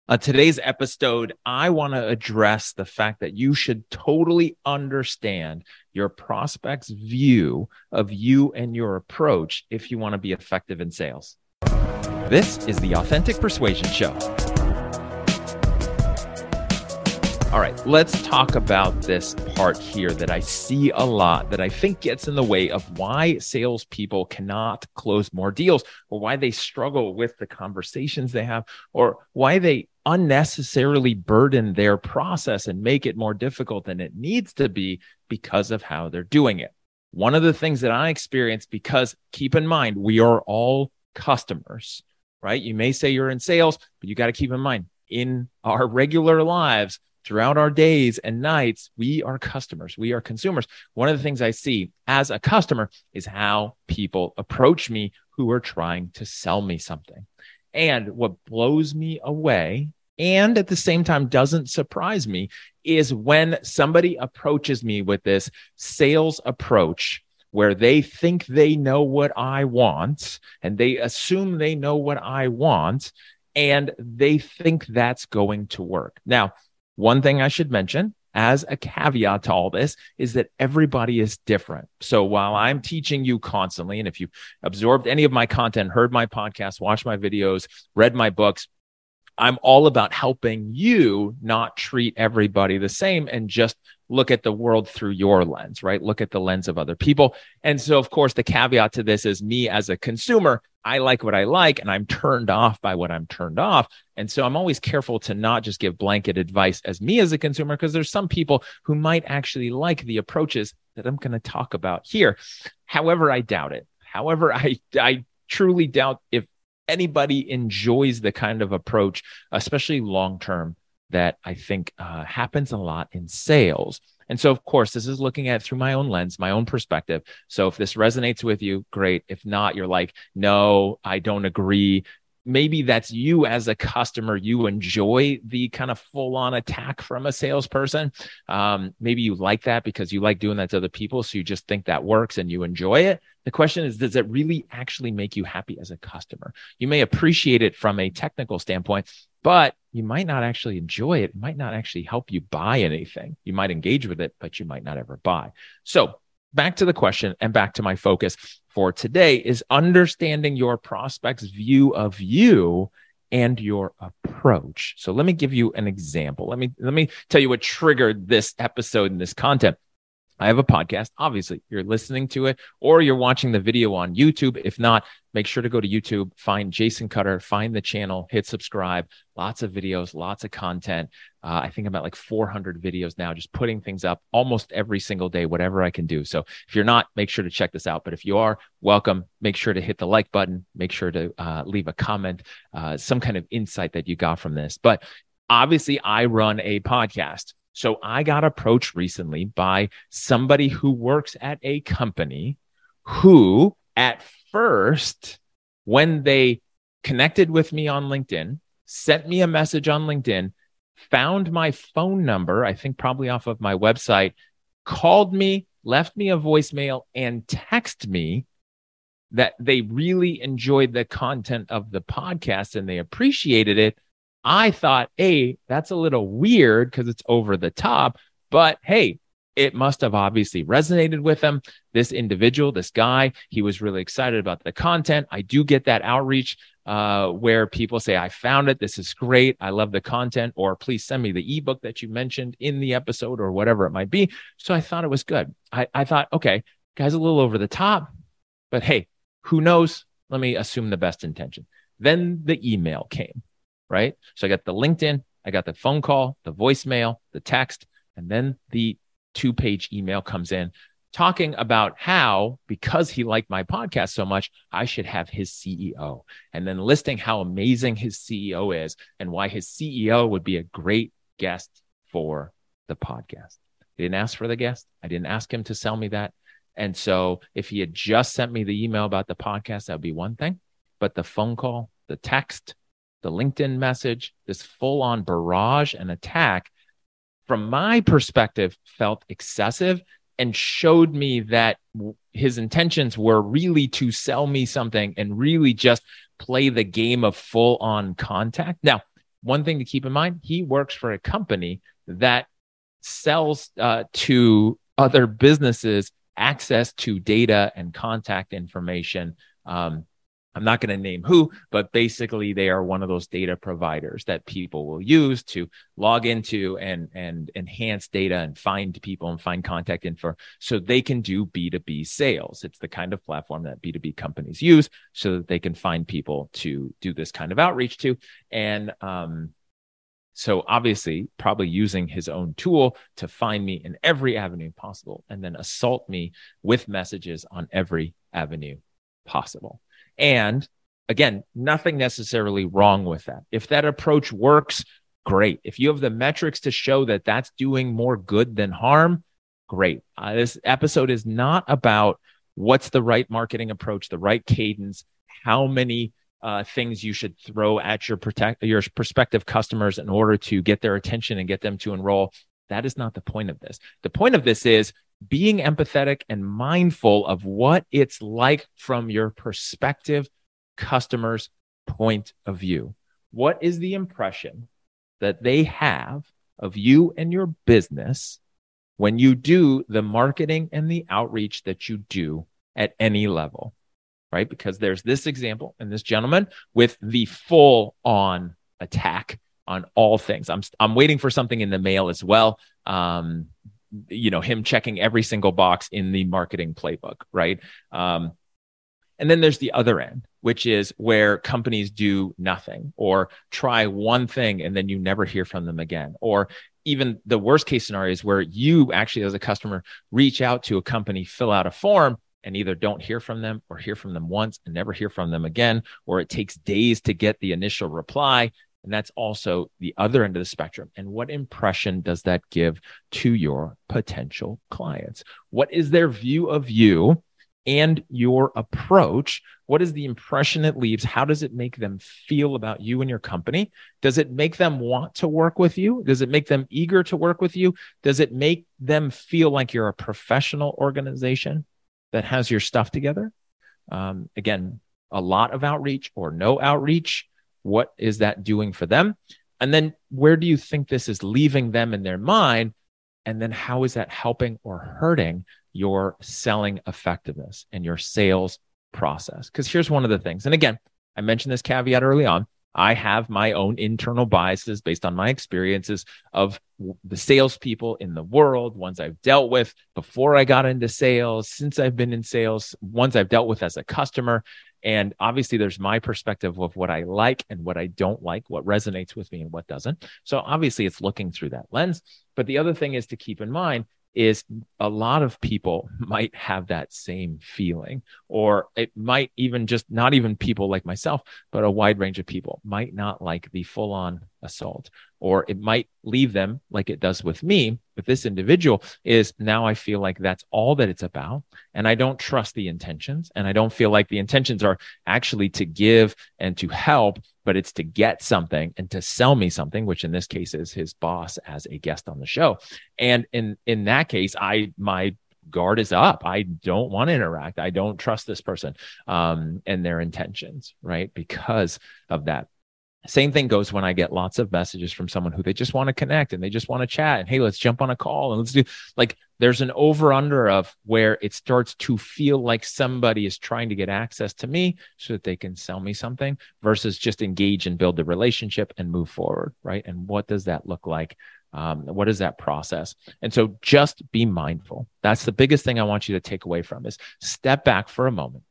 Today's episode, I want to address the fact that you should totally understand your prospect's view of you and your approach if you want to be effective in sales. This is the Authentic Persuasion Show. All right, let's talk about this part here that I see a lot that I think gets in the way of why salespeople cannot close more deals, or why they struggle with the conversations they have, or why they unnecessarily burden their process and make it more difficult than it needs to be because of how they're doing it. One of the things that I experience, because keep in mind, we are all customers, right? You may say you're in sales, but you got to keep in mind, in our regular lives, throughout our days and nights, we are customers. We are consumers. One of the things I see as a customer is how people approach me who are trying to sell me something. And what blows me away, and at the same time doesn't surprise me, is when somebody approaches me with this sales approach where they think they know what I want, and they assume they know what I want, and they think that's going to work. Now, one thing I should mention as a caveat to all this is that everybody is different. So while I'm teaching you constantly, and if you've absorbed any of my content, heard my podcast, watched my videos, read my books, I'm all about helping you not treat everybody the same and just look at the world through your lens, right? Look at the lens of other people. And so, of course, the caveat to this is me as a consumer, I like what I like and I'm turned off by what I'm turned off. And so I'm always careful to not just give blanket advice as me as a consumer, because there's some people who might actually like the approaches that I'm going to talk about here. However, I doubt it. However, I truly doubt if anybody enjoys the kind of approach, especially long-term, that I think happens a lot in sales. And so, of course, this is looking at it through my own lens, my own perspective. So if this resonates with you, great. If not, you're like, no, I don't agree. Maybe that's you as a customer. You enjoy the kind of full-on attack from a salesperson. Maybe you like that because you like doing that to other people. So you just think that works and you enjoy it. The question is, does it really actually make you happy as a customer? You may appreciate it from a technical standpoint, but you might not actually enjoy it. It might not actually help you buy anything. You might engage with it, but you might not ever buy. So back to the question and back to my focus for today is understanding your prospect's view of you and your approach. So let me give you an example. Let me tell you what triggered this episode and this content. I have a podcast. Obviously, you're listening to it or you're watching the video on YouTube. If not, make sure to go to YouTube, find Jason Cutter, find the channel, hit subscribe. Lots of videos, lots of content. I think about like 400 videos now, just putting things up almost every single day, whatever I can do. So if you're not, make sure to check this out. But if you are, welcome. Make sure to hit the like button. Make sure to leave a comment, some kind of insight that you got from this. But obviously, I run a podcast. So I got approached recently by somebody who works at a company who at first, when they connected with me on LinkedIn, sent me a message on LinkedIn, found my phone number, I think probably off of my website, called me, left me a voicemail, and texted me that they really enjoyed the content of the podcast and they appreciated it. I thought, hey, that's a little weird because it's over the top, but hey, it must have obviously resonated with them. This individual, this guy, he was really excited about the content. I do get that outreach where people say, I found it. This is great. I love the content, or please send me the ebook that you mentioned in the episode or whatever it might be. So I thought it was good. I thought, okay, guy's a little over the top, but hey, who knows? Let me assume the best intention. Then the email came. Right? So I got the LinkedIn, I got the phone call, the voicemail, the text, and then the 2-page email comes in talking about how, because he liked my podcast so much, I should have his CEO, and then listing how amazing his CEO is and why his CEO would be a great guest for the podcast. I didn't ask for the guest. I didn't ask him to sell me that. And so if he had just sent me the email about the podcast, that would be one thing. But the phone call, the text, the LinkedIn message, this full-on barrage and attack, from my perspective, felt excessive and showed me that his intentions were really to sell me something and really just play the game of full-on contact. Now, one thing to keep in mind, he works for a company that sells to other businesses access to data and contact information. I'm not going to name who, but basically they are one of those data providers that people will use to log into and enhance data and find people and find contact info so they can do B2B sales. It's the kind of platform that B2B companies use so that they can find people to do this kind of outreach to. And so obviously probably using his own tool to find me in every avenue possible and then assault me with messages on every avenue possible. And again, nothing necessarily wrong with that. If that approach works, great. If you have the metrics to show that that's doing more good than harm, great. This episode is not about what's the right marketing approach, the right cadence, how many things you should throw at your prospective customers in order to get their attention and get them to enroll. That is not the point of this. The point of this is being empathetic and mindful of what it's like from your prospective customer's point of view. What is the impression that they have of you and your business when you do the marketing and the outreach that you do at any level, right? Because there's this example and this gentleman with the full on attack on all things. I'm waiting for something in the mail as well. Him checking every single box in the marketing playbook, right? And then there's the other end, which is where companies do nothing or try one thing and then you never hear from them again. Or even the worst case scenario is where you actually, as a customer, reach out to a company, fill out a form, and either don't hear from them or hear from them once and never hear from them again, or it takes days to get the initial reply. And that's also the other end of the spectrum. And what impression does that give to your potential clients? What is their view of you and your approach? What is the impression it leaves? How does it make them feel about you and your company? Does it make them want to work with you? Does it make them eager to work with you? Does it make them feel like you're a professional organization that has your stuff together? Again, a lot of outreach or no outreach. What is that doing for them? And then where do you think this is leaving them in their mind? And then how is that helping or hurting your selling effectiveness and your sales process? Because here's one of the things. And again, I mentioned this caveat early on. I have my own internal biases based on my experiences of the salespeople in the world, ones I've dealt with before I got into sales, since I've been in sales, ones I've dealt with as a customer. And obviously there's my perspective of what I like and what I don't like, what resonates with me and what doesn't. So obviously it's looking through that lens. But the other thing is to keep in mind is a lot of people might have that same feeling, or it might even just not even people like myself, but a wide range of people might not like the full on assault, or it might leave them like it does with me, with this individual is now I feel like that's all that it's about. And I don't trust the intentions. And I don't feel like the intentions are actually to give and to help, but it's to get something and to sell me something, which in this case is his boss as a guest on the show. And in that case, my guard is up. I don't want to interact. I don't trust this person and their intentions, right? Because of that. Same thing goes when I get lots of messages from someone who they just want to connect and they just want to chat and, hey, let's jump on a call and let's do there's an over under of where it starts to feel like somebody is trying to get access to me so that they can sell me something versus just engage and build the relationship and move forward. Right. And what does that look like? What is that process? And so just be mindful. That's the biggest thing I want you to take away from is step back for a moment.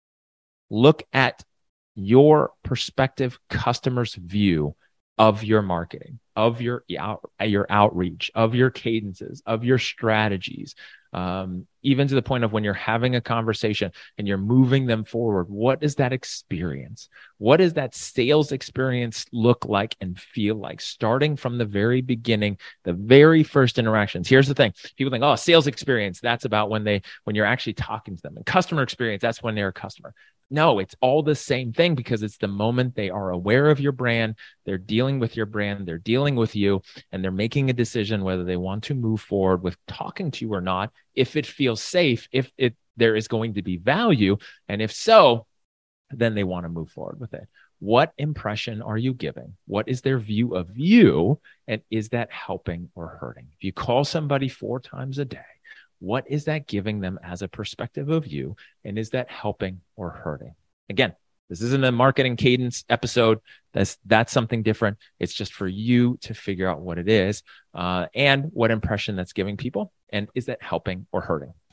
Look at your prospective customer's view of your marketing, of your outreach, of your cadences, of your strategies, even to the point of when you're having a conversation and you're moving them forward. What is that experience? What does that sales experience look like and feel like? Starting from the very beginning, the very first interactions. Here's the thing. People think, oh, sales experience, that's about when you're actually talking to them. And customer experience, that's when they're a customer. No, it's all the same thing because it's the moment they are aware of your brand, they're dealing with your brand, they're dealing with you, and they're making a decision whether they want to move forward with talking to you or not, if it feels safe, if there is going to be value, and if so, then they want to move forward with it. What impression are you giving? What is their view of you? And is that helping or hurting? If you call somebody 4 times a day, what is that giving them as a perspective of you? And is that helping or hurting? Again, this isn't a marketing cadence episode. That's something different. It's just for you to figure out what it is and what impression that's giving people. And is that helping or hurting?